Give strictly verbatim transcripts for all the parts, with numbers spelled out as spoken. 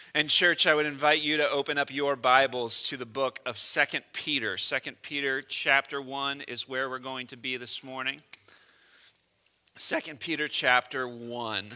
And church, I would invite you to open up your Bibles to the book of Second Peter. Second Peter chapter one is where we're going to be this morning. Second Peter chapter one.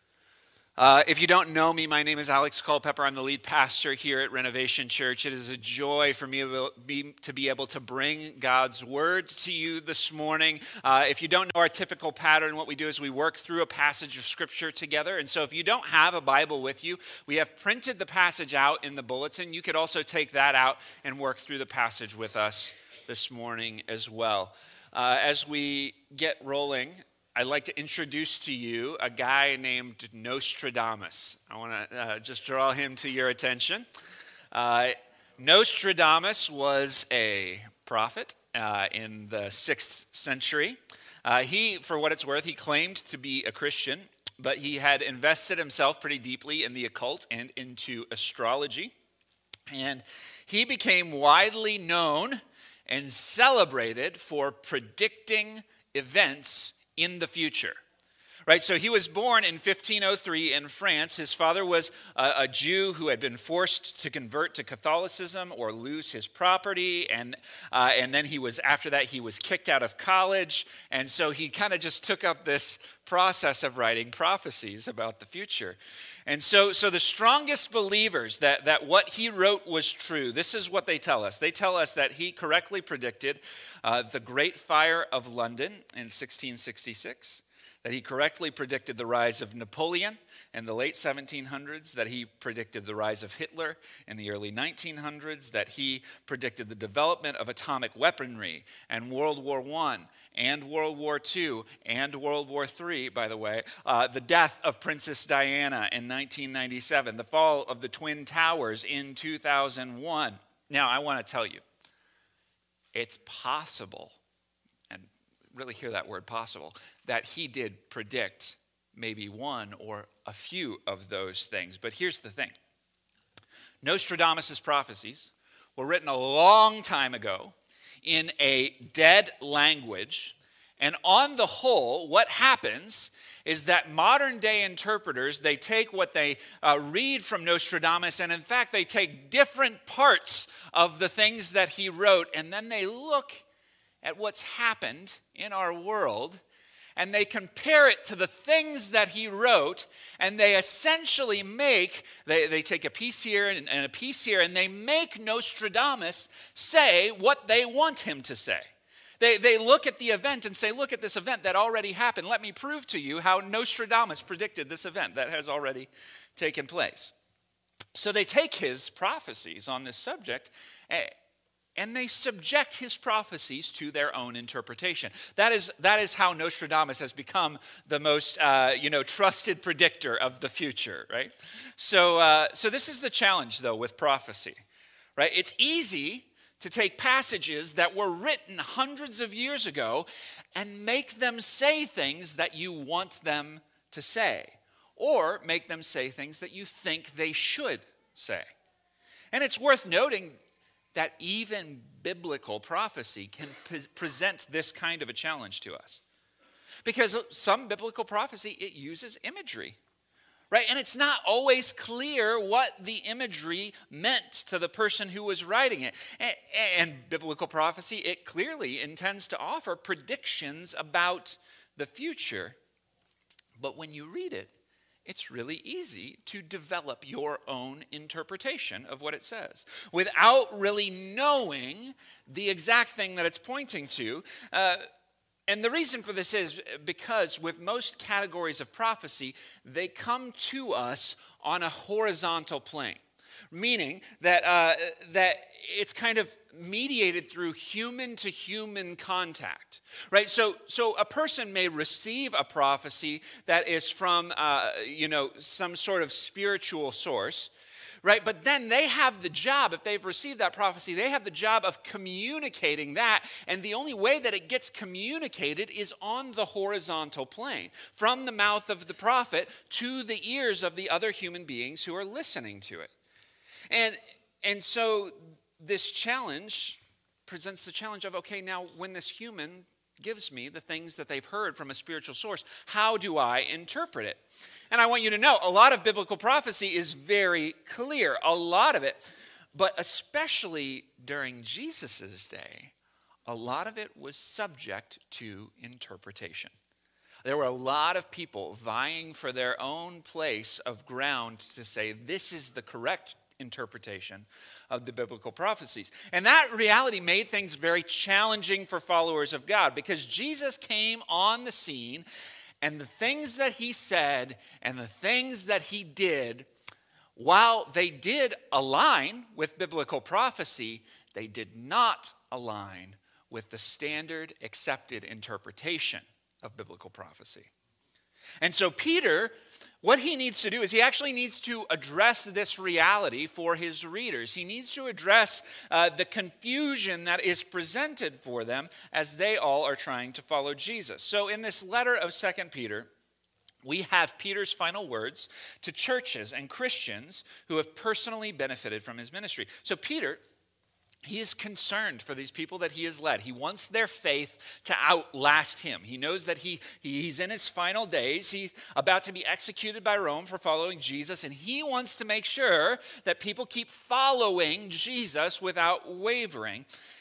Uh, if you don't know me, my name is Alex Culpepper. I'm the lead pastor here at Renovation Church. It is a joy for me to be able to bring God's word to you this morning. Uh, if you don't know our typical pattern, what we do is we work through a passage of Scripture together. And so if you don't have a Bible with you, we have printed the passage out in the bulletin. You could also take that out and work through the passage with us this morning as well. Uh, as we get rolling, I'd like to introduce to you a guy named Nostradamus. I want to uh, just draw him to your attention. Uh, Nostradamus was a prophet uh, in the sixth century. Uh, he, for what it's worth, he claimed to be a Christian, but he had invested himself pretty deeply in the occult and into astrology. And he became widely known and celebrated for predicting events in the future, right? So he was born in fifteen oh three in France. His father was a, a Jew who had been forced to convert to Catholicism or lose his property, and uh, and then he was after that he was kicked out of college, and so he kind of just took up this process of writing prophecies about the future. And so, so the strongest believers that, that what he wrote was true, this is what they tell us. They tell us that he correctly predicted uh, the Great Fire of London in sixteen sixty-six, that he correctly predicted the rise of Napoleon in the late seventeen hundreds, that he predicted the rise of Hitler in the early nineteen hundreds, that he predicted the development of atomic weaponry and World War One and World War Two and World War Three, by the way, uh, the death of Princess Diana in nineteen ninety-seven, the fall of the Twin Towers in two thousand one. Now, I want to tell you, it's possible, and really hear that word possible, that he did predict maybe one or a few of those things. But here's the thing. Nostradamus' prophecies were written a long time ago in a dead language. And on the whole, what happens is that modern day interpreters, they take what they uh, read from Nostradamus, and in fact, they take different parts of the things that he wrote, and then they look at what's happened in our world, and they compare it to the things that he wrote, and they essentially make, they, they take a piece here and, and a piece here, and they make Nostradamus say what they want him to say. They, they look at the event and say, look at this event that already happened. Let me prove to you how Nostradamus predicted this event that has already taken place. So they take his prophecies on this subject and they subject his prophecies to their own interpretation. That is, that is how Nostradamus has become the most, uh, you know, trusted predictor of the future, right? So, uh, so this is the challenge, though, with prophecy, right? It's easy to take passages that were written hundreds of years ago and make them say things that you want them to say, or make them say things that you think they should say. And it's worth noting that even biblical prophecy can pre- present this kind of a challenge to us. Because some biblical prophecy, it uses imagery, right? And it's not always clear what the imagery meant to the person who was writing it. And, and biblical prophecy, it clearly intends to offer predictions about the future. But when you read it, it's really easy to develop your own interpretation of what it says without really knowing the exact thing that it's pointing to. Uh, and the reason for this is because with most categories of prophecy, they come to us on a horizontal plane, meaning that uh, that it's kind of mediated through human-to-human contact, right? So, so a person may receive a prophecy that is from, uh, you know, some sort of spiritual source, right? But then they have the job, if they've received that prophecy, they have the job of communicating that, and the only way that it gets communicated is on the horizontal plane, from the mouth of the prophet to the ears of the other human beings who are listening to it. And, and so this challenge presents the challenge of, okay, now when this human gives me the things that they've heard from a spiritual source, how do I interpret it? And I want you to know, a lot of biblical prophecy is very clear, a lot of it. But especially during Jesus' day, a lot of it was subject to interpretation. There were a lot of people vying for their own place of ground to say, this is the correct interpretation of the biblical prophecies. And that reality made things very challenging for followers of God, because Jesus came on the scene, and the things that he said and the things that he did, while they did align with biblical prophecy, they did not align with the standard accepted interpretation of biblical prophecy. And so Peter, what he needs to do is he actually needs to address this reality for his readers. He needs to address uh, the confusion that is presented for them as they all are trying to follow Jesus. So in this letter of Second Peter, we have Peter's final words to churches and Christians who have personally benefited from his ministry. So Peter, he is concerned for these people that he has led. He wants their faith to outlast him. He knows that he, he he's in his final days. He's about to be executed by Rome for following Jesus, and he wants to make sure that people keep following Jesus without wavering.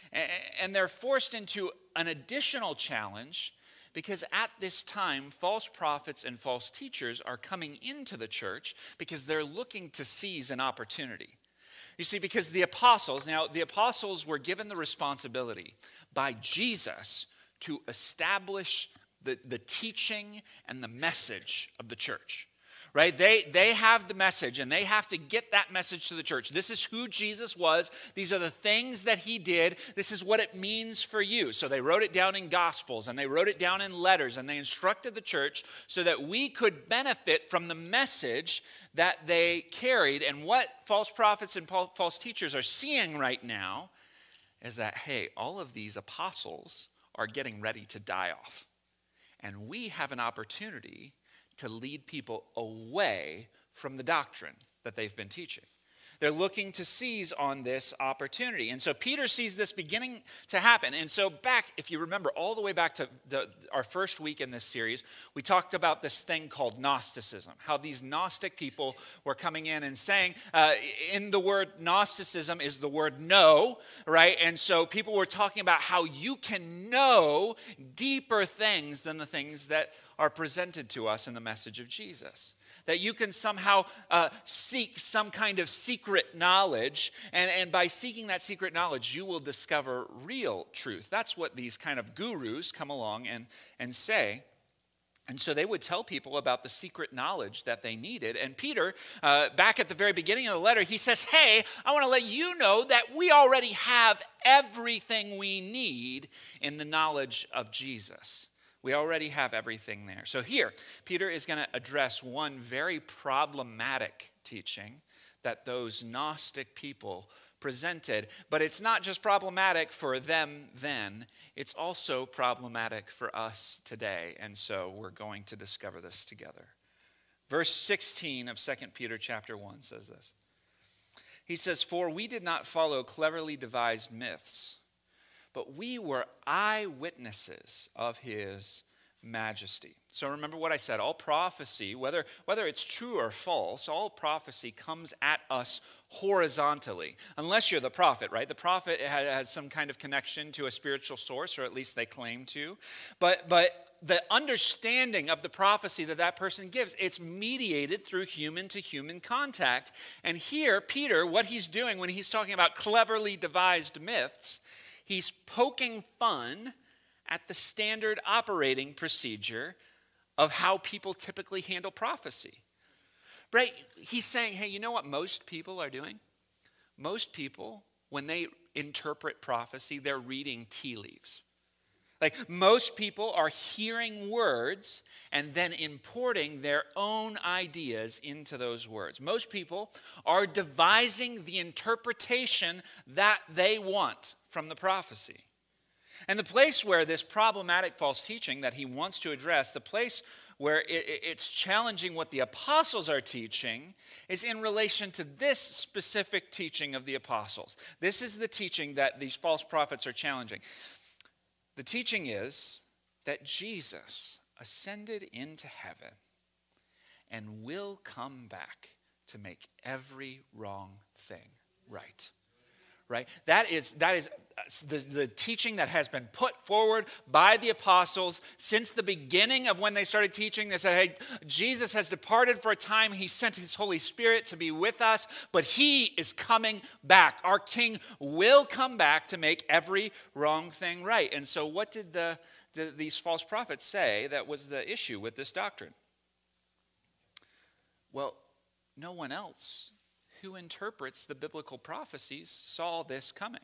And they're forced into an additional challenge, because at this time, false prophets and false teachers are coming into the church because they're looking to seize an opportunity. You see, because the apostles, now the apostles were given the responsibility by Jesus to establish the, the teaching and the message of the church. Right? They, they have the message, and they have to get that message to the church. This is who Jesus was. These are the things that he did. This is what it means for you. So they wrote it down in Gospels, and they wrote it down in letters, and they instructed the church so that we could benefit from the message that they carried. And what false prophets and false teachers are seeing right now is that, hey, all of these apostles are getting ready to die off. And we have an opportunity to lead people away from the doctrine that they've been teaching. They're looking to seize on this opportunity. And so Peter sees this beginning to happen. And so back, if you remember, all the way back to the, our first week in this series, we talked about this thing called Gnosticism, how these Gnostic people were coming in and saying, uh, in the word Gnosticism is the word know, right? And so people were talking about how you can know deeper things than the things that are presented to us in the message of Jesus. That you can somehow uh, seek some kind of secret knowledge, and, and by seeking that secret knowledge, you will discover real truth. That's what these kind of gurus come along and, and say. And so they would tell people about the secret knowledge that they needed. And Peter, uh, back at the very beginning of the letter, he says, hey, I want to let you know that we already have everything we need in the knowledge of Jesus. We already have everything there. So here, Peter is going to address one very problematic teaching that those Gnostic people presented. But it's not just problematic for them then, it's also problematic for us today. And so we're going to discover this together. Verse sixteen of Second Peter chapter one says this. He says, "For we did not follow cleverly devised myths, but we were eyewitnesses of his majesty." So remember what I said, all prophecy, whether, whether it's true or false, all prophecy comes at us horizontally. Unless you're the prophet, right? The prophet has some kind of connection to a spiritual source, or at least they claim to. But, but the understanding of the prophecy that that person gives, it's mediated through human-to-human contact. And here, Peter, what he's doing when he's talking about cleverly devised myths, he's poking fun at the standard operating procedure of how people typically handle prophecy. Right? He's saying, hey, you know what most people are doing? Most people, when they interpret prophecy, they're reading tea leaves. Like most people are hearing words and then importing their own ideas into those words. Most people are devising the interpretation that they want from the prophecy. And the place where this problematic false teaching that he wants to address, the place where it's challenging what the apostles are teaching, is in relation to this specific teaching of the apostles. This is the teaching that these false prophets are challenging. The teaching is that Jesus ascended into heaven and will come back to make every wrong thing right. Right? That is, that is the, the teaching that has been put forward by the apostles since the beginning of when they started teaching. They said, hey, Jesus has departed for a time. He sent his Holy Spirit to be with us, but he is coming back. Our King will come back to make every wrong thing right. And so what did the, the these false prophets say that was the issue with this doctrine? Well, no one else who interprets the biblical prophecies saw this coming.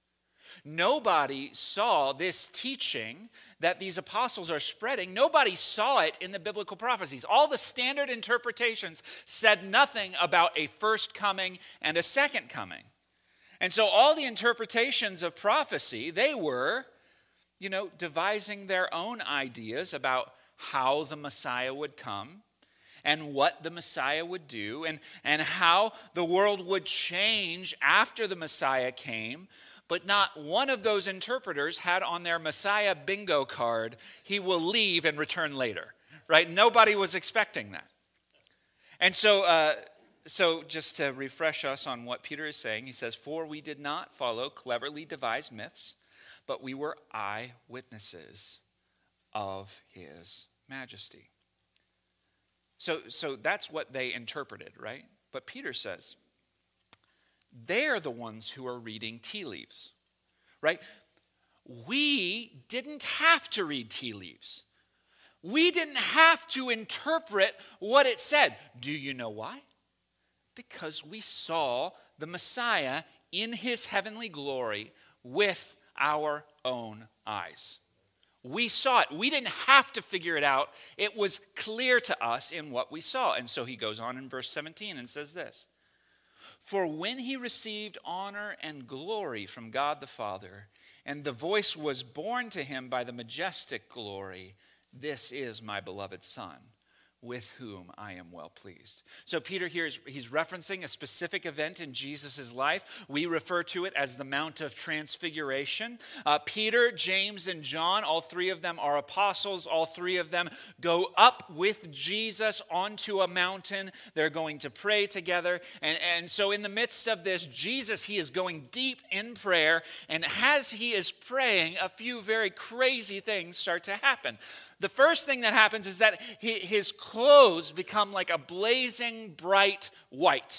Nobody saw this teaching that these apostles are spreading. Nobody saw it in the biblical prophecies. All the standard interpretations said nothing about a first coming and a second coming. And so all the interpretations of prophecy, they were, you know, devising their own ideas about how the Messiah would come, and what the Messiah would do, and, and how the world would change after the Messiah came. But not one of those interpreters had on their Messiah bingo card, he will leave and return later, right? Nobody was expecting that. And so, uh, so just to refresh us on what Peter is saying, he says, for we did not follow cleverly devised myths, but we were eyewitnesses of his majesty. So, so that's what they interpreted, right? But Peter says, they're the ones who are reading tea leaves, right? We didn't have to read tea leaves. We didn't have to interpret what it said. Do you know why? Because we saw the Messiah in his heavenly glory with our own eyes. We saw it. We didn't have to figure it out. It was clear to us in what we saw. And so he goes on in verse seventeen and says this, for when he received honor and glory from God the Father, and the voice was borne to him by the majestic glory, this is my beloved Son, with whom I am well pleased. So Peter here is he's referencing a specific event in Jesus' life. We refer to it as the Mount of Transfiguration. Uh, Peter, James, and John, all three of them are apostles. All three of them go up with Jesus onto a mountain. They're going to pray together. And, and so in the midst of this, Jesus, he is going deep in prayer. And as he is praying, a few very crazy things start to happen. The first thing that happens is that his clothes become like a blazing bright white.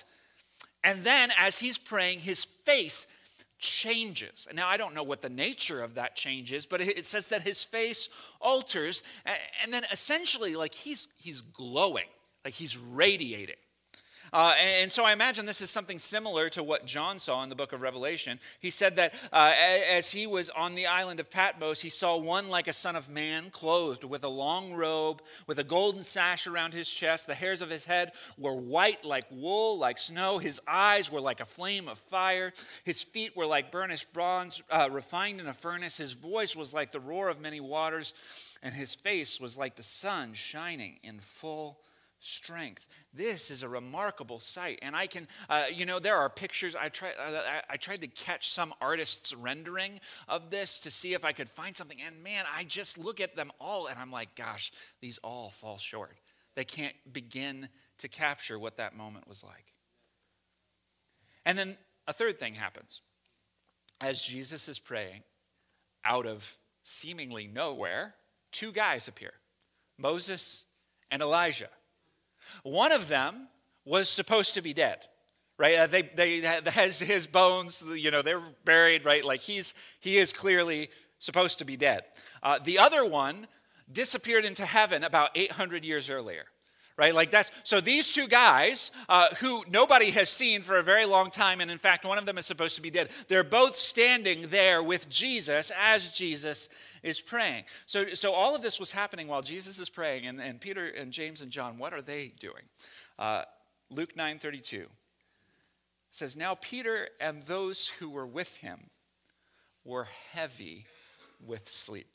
And then as he's praying, his face changes. Now, I don't know what the nature of that change is, but it says that his face alters. And then essentially, like he's, he's glowing, like he's radiating. Uh, and so I imagine this is something similar to what John saw in the book of Revelation. He said that uh, as he was on the island of Patmos, he saw one like a son of man, clothed with a long robe, with a golden sash around his chest. The hairs of his head were white like wool, like snow. His eyes were like a flame of fire. His feet were like burnished bronze, uh, refined in a furnace. His voice was like the roar of many waters, and his face was like the sun shining in full strength. This is a remarkable sight, and I can, uh, you know, there are pictures. I tried, I, I tried to catch some artist's rendering of this to see if I could find something, and man, I just look at them all, and I'm like, gosh, these all fall short. They can't begin to capture what that moment was like. And then a third thing happens. As Jesus is praying, out of seemingly nowhere, two guys appear, Moses and Elijah. One of them was supposed to be dead, right? Uh, they, they, has his bones, you know, they're buried, right? Like he's, he is clearly supposed to be dead. Uh, the other one disappeared into heaven about eight hundred years earlier, right? Like that's, so these two guys uh, who nobody has seen for a very long time, and in fact, one of them is supposed to be dead. They're both standing there with Jesus as Jesus is praying. So, so all of this was happening while Jesus is praying, and, and Peter and James and John, what are they doing? Uh, Luke nine thirty-two says, now Peter and those who were with him were heavy with sleep.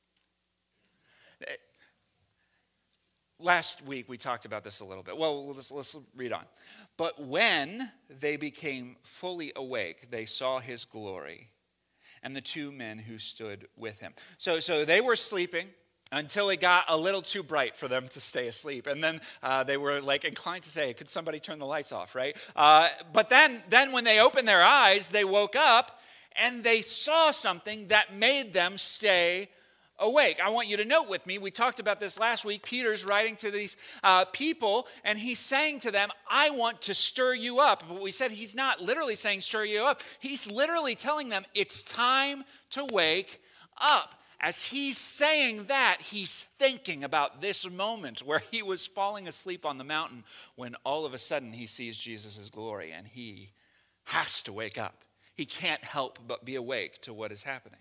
Last week we talked about this a little bit. Well, let's, let's read on. But when they became fully awake, they saw his glory and the two men who stood with him. So, so they were sleeping. until it got a little too bright for them to stay asleep. And then uh, they were like inclined to say, could somebody turn the lights off, right? Uh, but then, then when they opened their eyes, they woke up and they saw something that made them stay awake. I want you to note with me, we talked about this last week. Peter's writing to these uh, people, and he's saying to them, I want to stir you up. But we said he's not literally saying stir you up. He's literally telling them it's time to wake up. As he's saying that, he's thinking about this moment where he was falling asleep on the mountain when all of a sudden he sees Jesus' glory, and he has to wake up. He can't help but be awake to what is happening.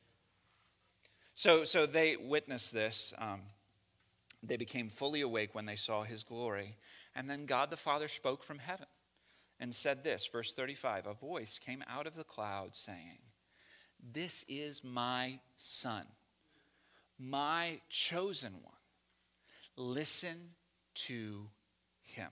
So, so they witnessed this. Um, they became fully awake when they saw his glory. And then God the Father spoke from heaven and said this, verse thirty-five, a voice came out of the cloud saying, this is my Son, my chosen one. Listen to him.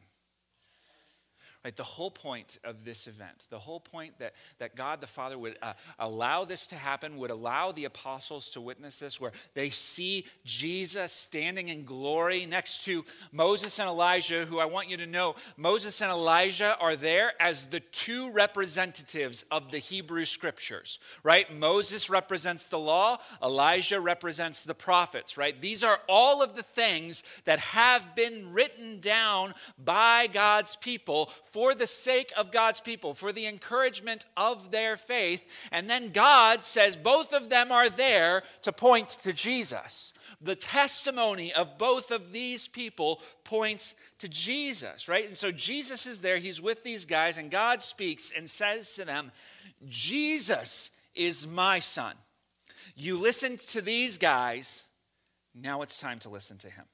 Right, the whole point of this event, the whole point that, that God the Father would uh, allow this to happen, would allow the apostles to witness this, where they see Jesus standing in glory next to Moses and Elijah, who I want you to know, Moses and Elijah are there as the two representatives of the Hebrew Scriptures, right? Moses represents the law, Elijah represents the prophets, right? These are all of the things that have been written down by God's people for the sake of God's people, for the encouragement of their faith. And then God says both of them are there to point to Jesus. The testimony of both of these people points to Jesus, right? And so Jesus is there, he's with these guys, and God speaks and says to them, Jesus is my Son. You listened to these guys, now it's time to listen to him.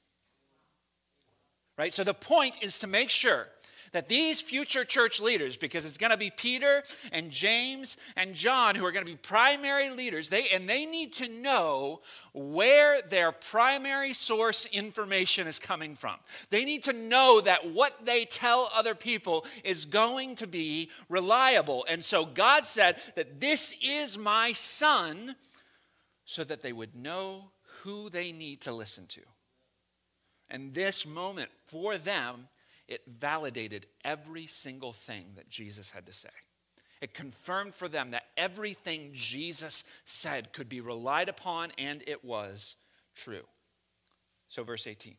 Right? So the point is to make sure that these future church leaders, because it's going to be Peter and James and John who are going to be primary leaders, they and they need to know where their primary source information is coming from. They need to know that what they tell other people is going to be reliable. And so God said that this is my Son, so that they would know who they need to listen to. And this moment for them, it validated every single thing that Jesus had to say. It confirmed for them that everything Jesus said could be relied upon, and it was true. So verse eighteen.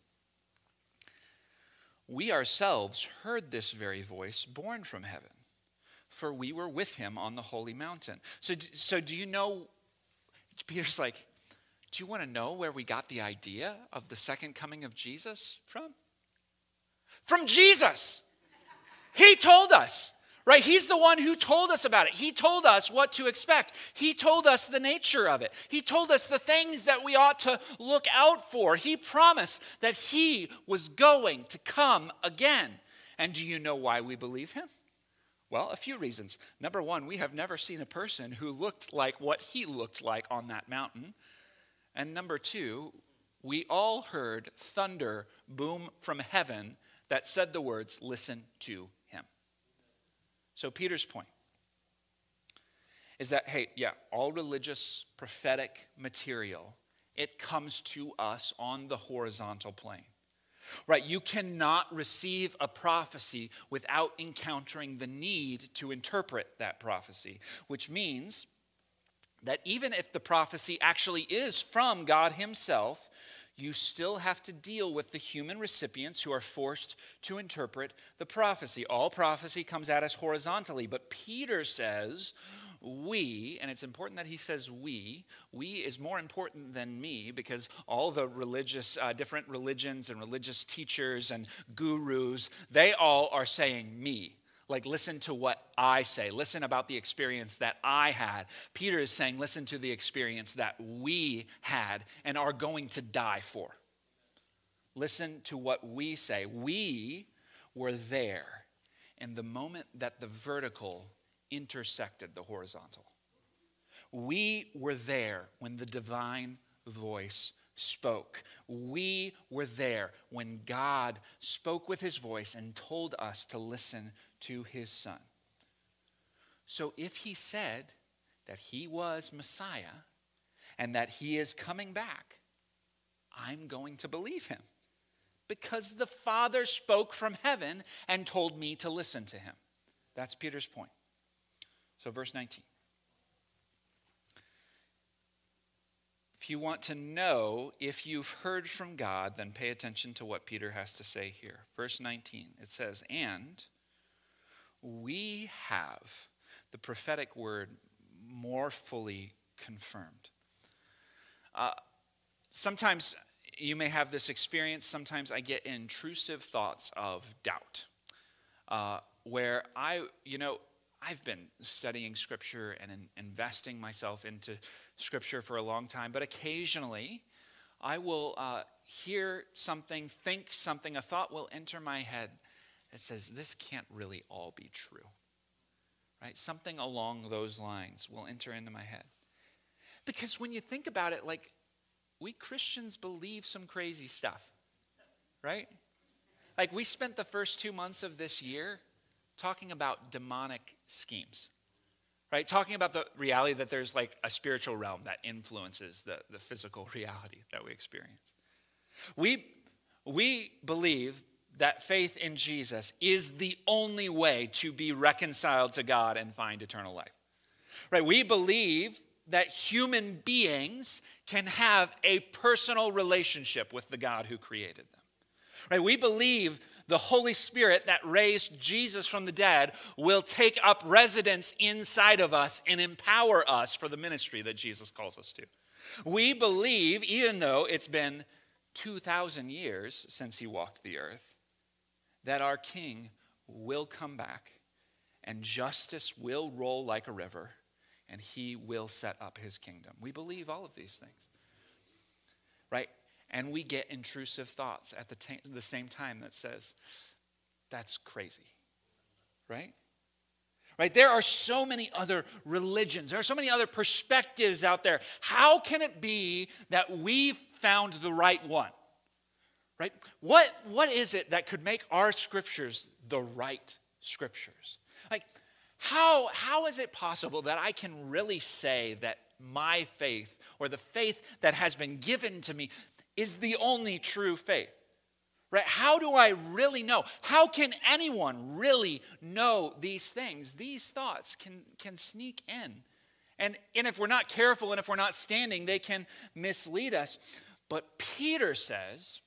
We ourselves heard this very voice born from heaven, for we were with him on the holy mountain. So, so do you know, Peter's like, do you want to know where we got the idea of the second coming of Jesus from? From Jesus. He told us, right? He's the one who told us about it. He told us what to expect. He told us the nature of it. He told us the things that we ought to look out for. He promised that he was going to come again. And do you know why we believe him? Well, a few reasons. Number one, we have never seen a person who looked like what he looked like on that mountain. And number two, we all heard thunder boom from heaven that said the words, listen to him. So Peter's point is that, hey, yeah, all religious prophetic material, it comes to us on the horizontal plane. Right, you cannot receive a prophecy without encountering the need to interpret that prophecy, which means that even if the prophecy actually is from God himself, you still have to deal with the human recipients who are forced to interpret the prophecy. All prophecy comes at us horizontally, but Peter says we, and it's important that he says we, we is more important than me, because all the religious, uh, different religions and religious teachers and gurus, they all are saying me. Like, listen to what I say. Listen about the experience that I had. Peter is saying, listen to the experience that we had and are going to die for. Listen to what we say. We were there in the moment that the vertical intersected the horizontal. We were there when the divine voice spoke. We were there when God spoke with his voice and told us to listen to his Son. So if he said that he was Messiah and that he is coming back, I'm going to believe him because the Father spoke from heaven and told me to listen to him. That's Peter's point. So verse nineteen. If you want to know if you've heard from God, then pay attention to what Peter has to say here. Verse nineteen, it says, and we have the prophetic word more fully confirmed. Uh, sometimes you may have this experience. Sometimes I get intrusive thoughts of doubt, uh, where I, you know, I've been studying Scripture and in, investing myself into Scripture for a long time, but occasionally I will uh, hear something, think something, a thought will enter my head that says, this can't really all be true, right? Something along those lines will enter into my head. Because when you think about it, like, we Christians believe some crazy stuff, right? Like, we spent the first two months of this year talking about demonic schemes, right? Talking about the reality that there's like a spiritual realm that influences the, the physical reality that we experience. We, we believe that faith in Jesus is the only way to be reconciled to God and find eternal life, right? We believe that human beings can have a personal relationship with the God who created them, right? We believe the Holy Spirit that raised Jesus from the dead will take up residence inside of us and empower us for the ministry that Jesus calls us to. We believe, even though it's been two thousand years since he walked the earth, that our King will come back and justice will roll like a river and he will set up his kingdom. We believe all of these things, right? And we get intrusive thoughts at the, t- the same time that says, that's crazy, right? Right? There are so many other religions. There are so many other perspectives out there. How can it be that we've found the right one? Right? What, what is it that could make our scriptures the right scriptures? Like, how, how is it possible that I can really say that my faith, or the faith that has been given to me, is the only true faith, right? How do I really know? How can anyone really know these things? These thoughts can, can sneak in. And, and if we're not careful and if we're not standing, they can mislead us. But Peter says,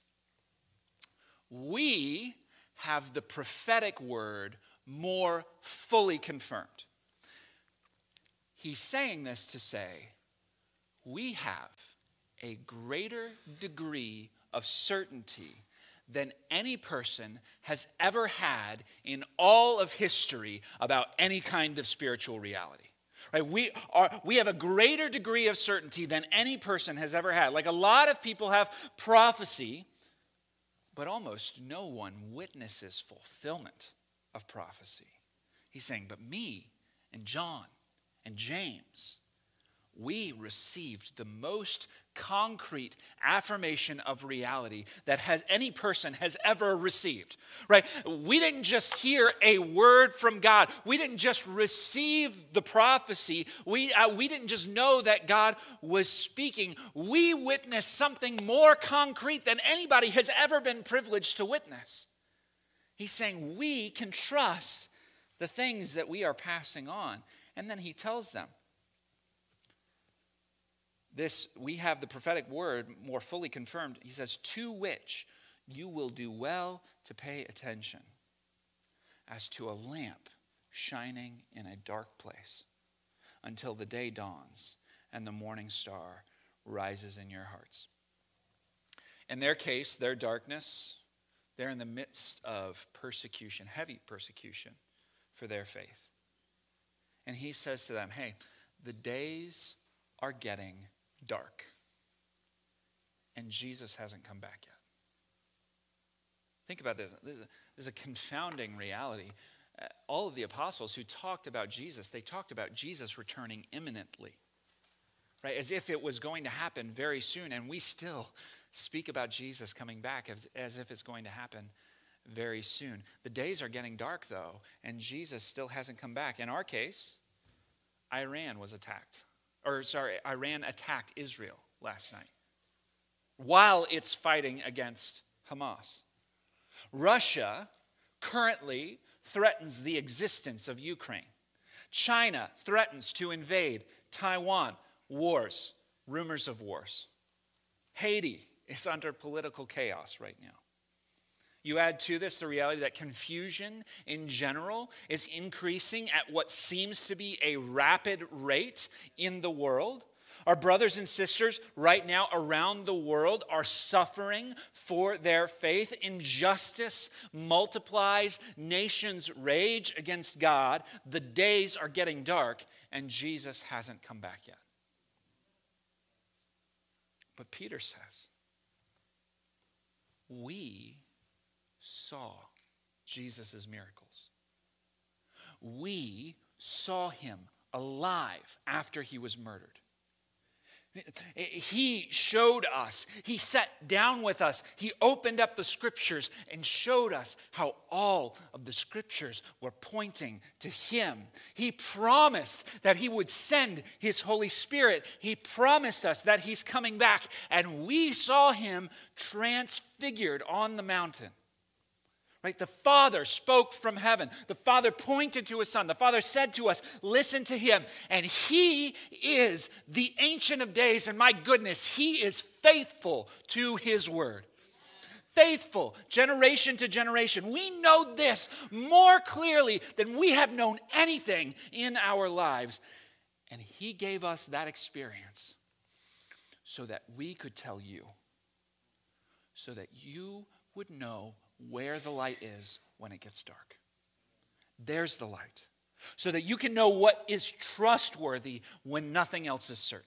we have the prophetic word more fully confirmed. He's saying this to say, we have a greater degree of certainty than any person has ever had in all of history about any kind of spiritual reality. Right? We are we have a greater degree of certainty than any person has ever had. Like, a lot of people have prophecy, but almost no one witnesses fulfillment of prophecy. He's saying, but me and John and James, we received the most concrete affirmation of reality that has any person has ever received, right? We didn't just hear a word from God. We didn't just receive the prophecy. We, uh, we didn't just know that God was speaking. We witnessed something more concrete than anybody has ever been privileged to witness. He's saying we can trust the things that we are passing on. And then he tells them, This, we have the prophetic word more fully confirmed. He says, to which you will do well to pay attention, as to a lamp shining in a dark place, until the day dawns and the morning star rises in your hearts. In their case, their darkness, they're in the midst of persecution, heavy persecution for their faith. And he says to them, hey, the days are getting dark, and Jesus hasn't come back yet. Think about this. This is a, this is a confounding reality. Uh, all of the apostles who talked about Jesus, they talked about Jesus returning imminently, right? As if it was going to happen very soon, and we still speak about Jesus coming back as, as if it's going to happen very soon. The days are getting dark, though, and Jesus still hasn't come back. In our case, Iran was attacked. Or sorry, Iran attacked Israel last night. while it's fighting against Hamas. Russia currently threatens the existence of Ukraine. China threatens to invade Taiwan. Wars, rumors of wars. Haiti is under political chaos right now. You add to this the reality that confusion in general is increasing at what seems to be a rapid rate in the world. Our brothers and sisters right now around the world are suffering for their faith. Injustice multiplies, nations rage against God. The days are getting dark, and Jesus hasn't come back yet. But Peter says, we saw Jesus' miracles. We saw him alive after he was murdered. He showed us, he sat down with us, he opened up the scriptures and showed us how all of the scriptures were pointing to him. He promised that he would send his Holy Spirit. He promised us that he's coming back, and we saw him transfigured on the mountain. Right? The Father spoke from heaven. The Father pointed to his Son. The Father said to us, listen to him. And he is the Ancient of Days. And my goodness, he is faithful to his word. Faithful, generation to generation. We know this more clearly than we have known anything in our lives. And he gave us that experience so that we could tell you, so that you would know where the light is when it gets dark. There's the light. So that you can know what is trustworthy when nothing else is certain.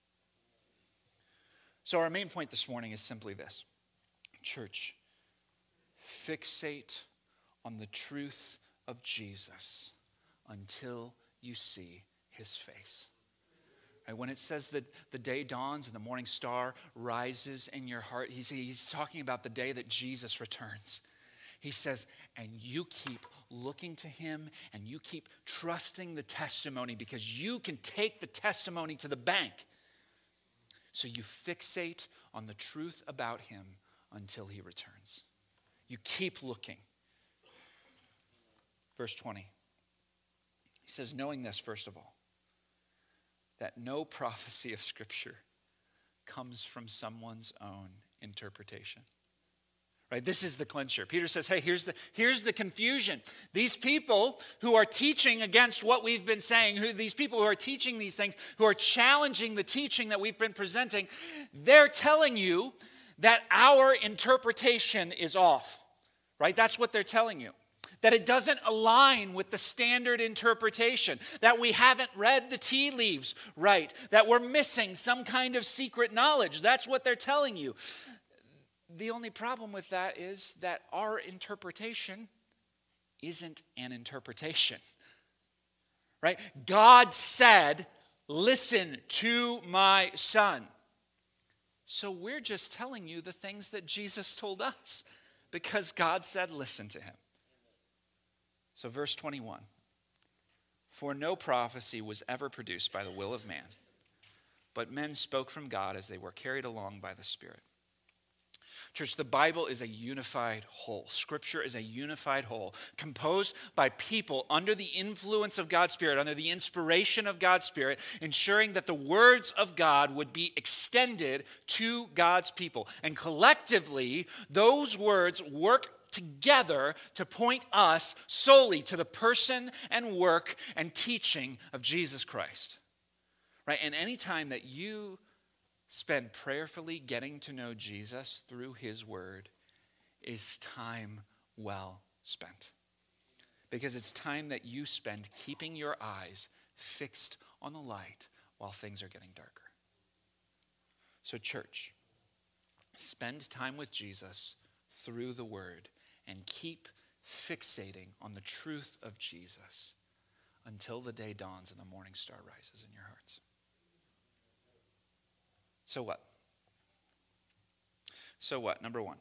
So our main point this morning is simply this. Church, fixate on the truth of Jesus until you see his face. Right, when it says that the day dawns and the morning star rises in your heart, he's, he's talking about the day that Jesus returns. He says, and you keep looking to him and you keep trusting the testimony because you can take the testimony to the bank. So you fixate on the truth about him until he returns. You keep looking. Verse twenty. He says, knowing this, first of all, that no prophecy of Scripture comes from someone's own interpretation. Right? This is the clincher. Peter says, hey, here's the, here's the confusion. These people who are teaching against what we've been saying, who, these people who are teaching these things, who are challenging the teaching that we've been presenting, they're telling you that our interpretation is off. Right? That's what they're telling you. That it doesn't align with the standard interpretation, that we haven't read the tea leaves right, that we're missing some kind of secret knowledge. That's what they're telling you. The only problem with that is that our interpretation isn't an interpretation, right? God said, listen to my Son. So we're just telling you the things that Jesus told us because God said, listen to him. So verse twenty-one, for no prophecy was ever produced by the will of man, but men spoke from God as they were carried along by the Spirit. Church, the Bible is a unified whole. Scripture is a unified whole, composed by people under the influence of God's Spirit, under the inspiration of God's Spirit, ensuring that the words of God would be extended to God's people. And collectively, those words work together to point us solely to the person and work and teaching of Jesus Christ. Right? And any time that you spend prayerfully getting to know Jesus through his word is time well spent. Because it's time that you spend keeping your eyes fixed on the light while things are getting darker. So church, spend time with Jesus through the word and keep fixating on the truth of Jesus until the day dawns and the morning star rises in your hearts. So what? So what? Number one,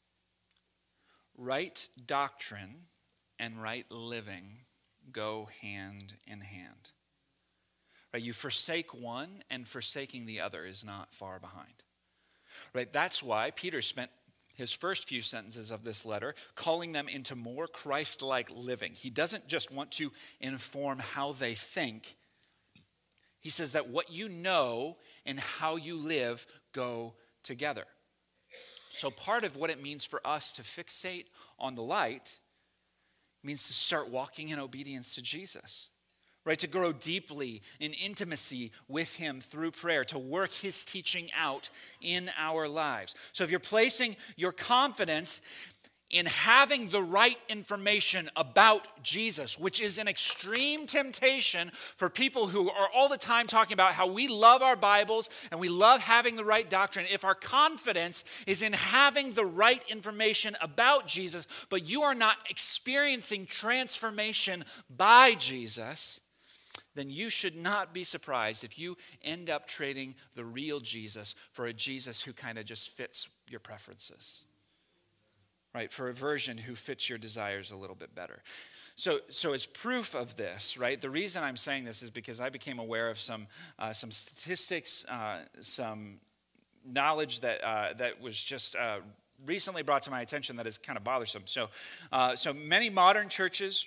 right doctrine and right living go hand in hand. Right? You forsake one and forsaking the other is not far behind. Right? That's why Peter spent his first few sentences of this letter calling them into more Christ-like living. He doesn't just want to inform how they think. He says that what you know and how you live go together. So part of what it means for us to fixate on the light means to start walking in obedience to Jesus. Right, to grow deeply in intimacy with him through prayer, to work his teaching out in our lives. So if you're placing your confidence in having the right information about Jesus, which is an extreme temptation for people who are all the time talking about how we love our Bibles and we love having the right doctrine. If our confidence is in having the right information about Jesus, but you are not experiencing transformation by Jesus, then you should not be surprised if you end up trading the real Jesus for a Jesus who kind of just fits your preferences. Right, for a version who fits your desires a little bit better. So, so as proof of this, right, the reason I'm saying this is because I became aware of some uh, some statistics, uh, some knowledge that uh, that was just uh, recently brought to my attention that is kind of bothersome. So, uh, so many modern churches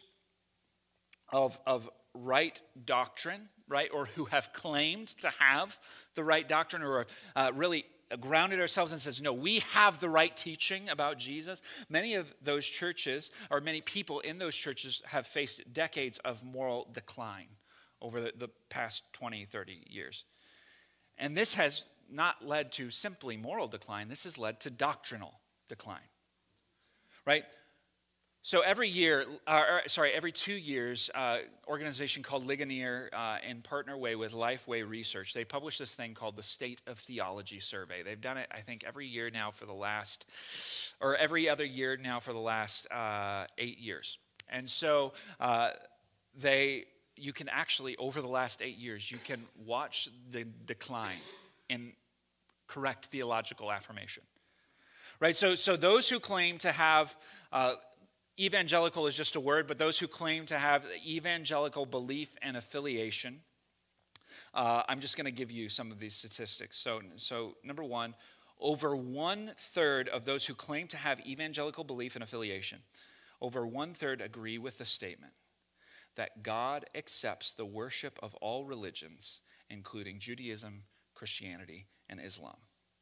of of right doctrine, right, or who have claimed to have the right doctrine, or uh, really grounded ourselves and says, no, we have the right teaching about Jesus. Many of those churches, or many people in those churches, have faced decades of moral decline over the, the past twenty, thirty years. And this has not led to simply moral decline. This has led to doctrinal decline, right? So every year, uh, or, sorry, every two years, uh, organization called Ligonier, uh, in partner way with Lifeway Research, they publish this thing called the State of Theology Survey. They've done it, I think, every year now for the last, or every other year now for the last uh, eight years. And so uh, they, you can actually, over the last eight years, you can watch the decline in correct theological affirmation. Right. So, so those who claim to have uh, evangelical is just a word, but those who claim to have evangelical belief and affiliation, uh, I'm just going to give you some of these statistics. So, so number one, over one third of those who claim to have evangelical belief and affiliation, over one third agree with the statement that God accepts the worship of all religions, including Judaism, Christianity, and Islam.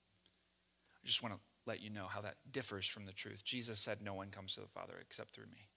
I just want to let you know how that differs from the truth. Jesus said, no one comes to the Father except through me.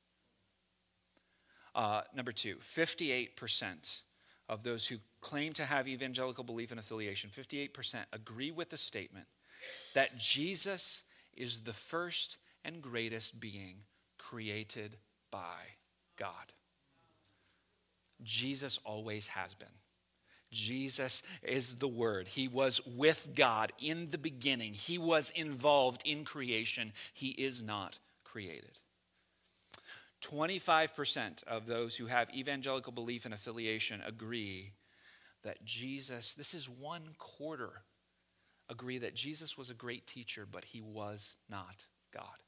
Uh, number two, fifty-eight percent of those who claim to have evangelical belief and affiliation, fifty-eight percent agree with the statement that Jesus is the first and greatest being created by God. Jesus always has been. Jesus is the Word. He was with God in the beginning. He was involved in creation. He is not created. twenty-five percent of those who have evangelical belief and affiliation agree that Jesus, this is one quarter, agree that Jesus was a great teacher, but he was not God.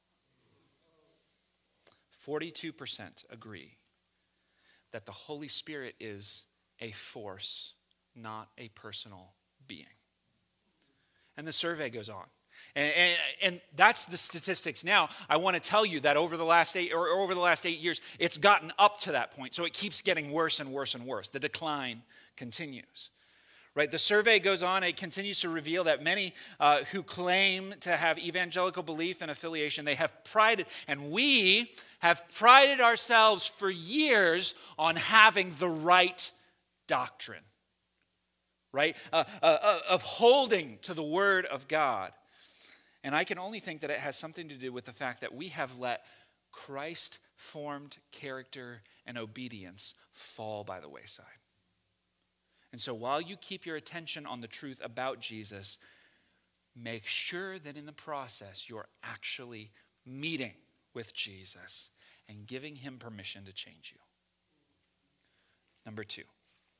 forty-two percent agree that the Holy Spirit is a force, not a personal being. And the survey goes on. And, and, and that's the statistics. Now, I want to tell you that over the last eight or over the last eight years, it's gotten up to that point. So it keeps getting worse and worse and worse. The decline continues. Right? The survey goes on. It continues to reveal that many uh, who claim to have evangelical belief and affiliation, they have prided, and we have prided ourselves for years on having the right doctrine. Right? Uh, uh, of holding to the Word of God. And I can only think that it has something to do with the fact that we have let Christ-formed character and obedience fall by the wayside. And so while you keep your attention on the truth about Jesus, make sure that in the process you're actually meeting with Jesus and giving him permission to change you. Number two.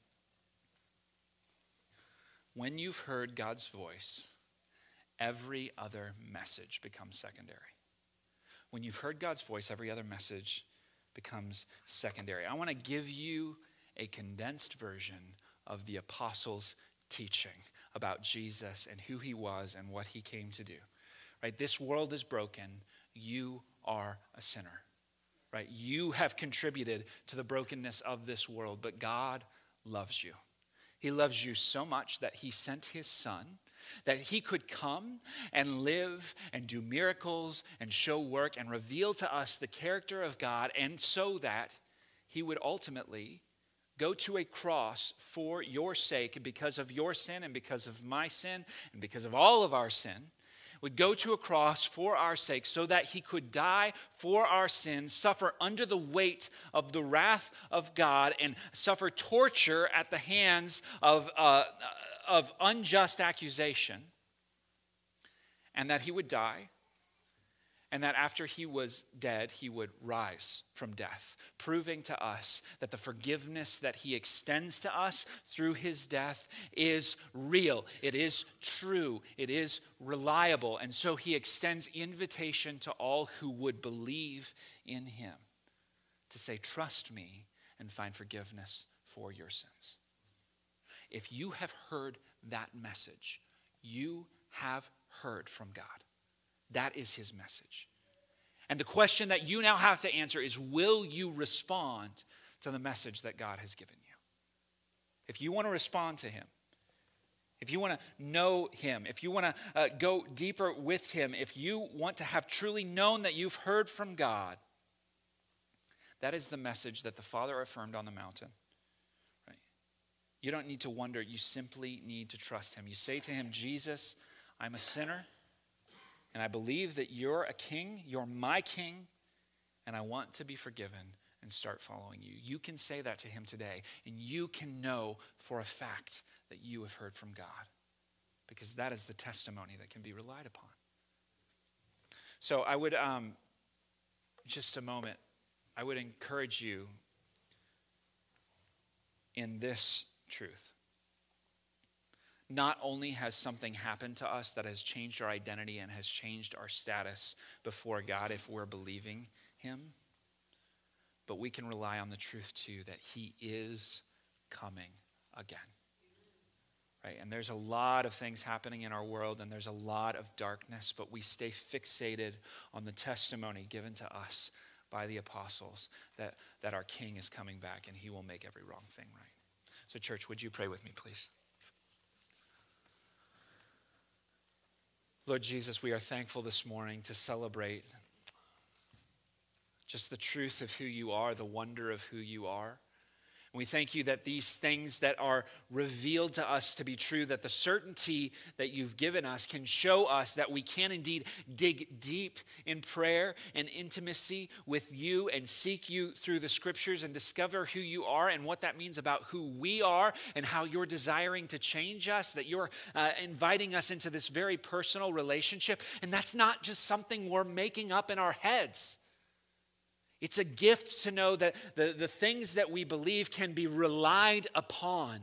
When you've heard God's voice, every other message becomes secondary. When you've heard God's voice, every other message becomes secondary. I want to give you a condensed version of the apostles' teaching about Jesus and who he was and what he came to do. Right? This world is broken. You are a sinner. Right? You have contributed to the brokenness of this world, but God loves you. He loves you so much that he sent his son, that he could come and live and do miracles and show work and reveal to us the character of God, and so that he would ultimately go to a cross for your sake because of your sin and because of my sin and because of all of our sin, would go to a cross for our sake so that he could die for our sin, suffer under the weight of the wrath of God, and suffer torture at the hands of, uh, of unjust accusation, and that he would die, and that after he was dead, he would rise from death, proving to us that the forgiveness that he extends to us through his death is real, it is true, it is reliable. And so he extends invitation to all who would believe in him to say, trust me and find forgiveness for your sins. If you have heard that message, you have heard from God. That is his message. And the question that you now have to answer is, will you respond to the message that God has given you? If you want to respond to him, if you want to know him, if you want to uh, go deeper with him, if you want to have truly known that you've heard from God, that is the message that the Father affirmed on the mountain. Right? You don't need to wonder. You simply need to trust him. You say to him, Jesus, I'm a sinner. And I believe that you're a king, you're my king, and I want to be forgiven and start following you. You can say that to him today, and you can know for a fact that you have heard from God, because that is the testimony that can be relied upon. So I would, um, just a moment, I would encourage you in this truth. Not only has something happened to us that has changed our identity and has changed our status before God if we're believing him, but we can rely on the truth too that he is coming again. Right? And there's a lot of things happening in our world, and there's a lot of darkness, but we stay fixated on the testimony given to us by the apostles that, that our King is coming back and he will make every wrong thing right. So church, would you pray with me, please? Lord Jesus, we are thankful this morning to celebrate just the truth of who you are, the wonder of who you are. And we thank you that these things that are revealed to us to be true, that the certainty that you've given us can show us that we can indeed dig deep in prayer and intimacy with you and seek you through the scriptures and discover who you are and what that means about who we are and how you're desiring to change us, that you're uh, inviting us into this very personal relationship. And that's not just something we're making up in our heads. It's a gift to know that the, the things that we believe can be relied upon,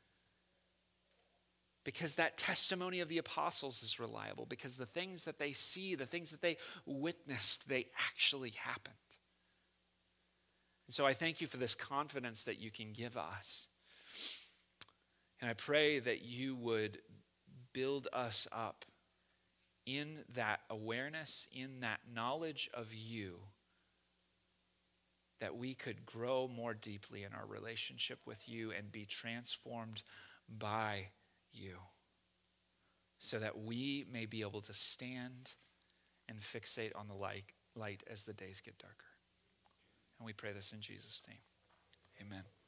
because that testimony of the apostles is reliable, because the things that they see, the things that they witnessed, they actually happened. And so I thank you for this confidence that you can give us. And I pray that you would build us up in that awareness, in that knowledge of you, that we could grow more deeply in our relationship with you and be transformed by you, so that we may be able to stand and fixate on the light, light as the days get darker. And we pray this in Jesus' name. Amen.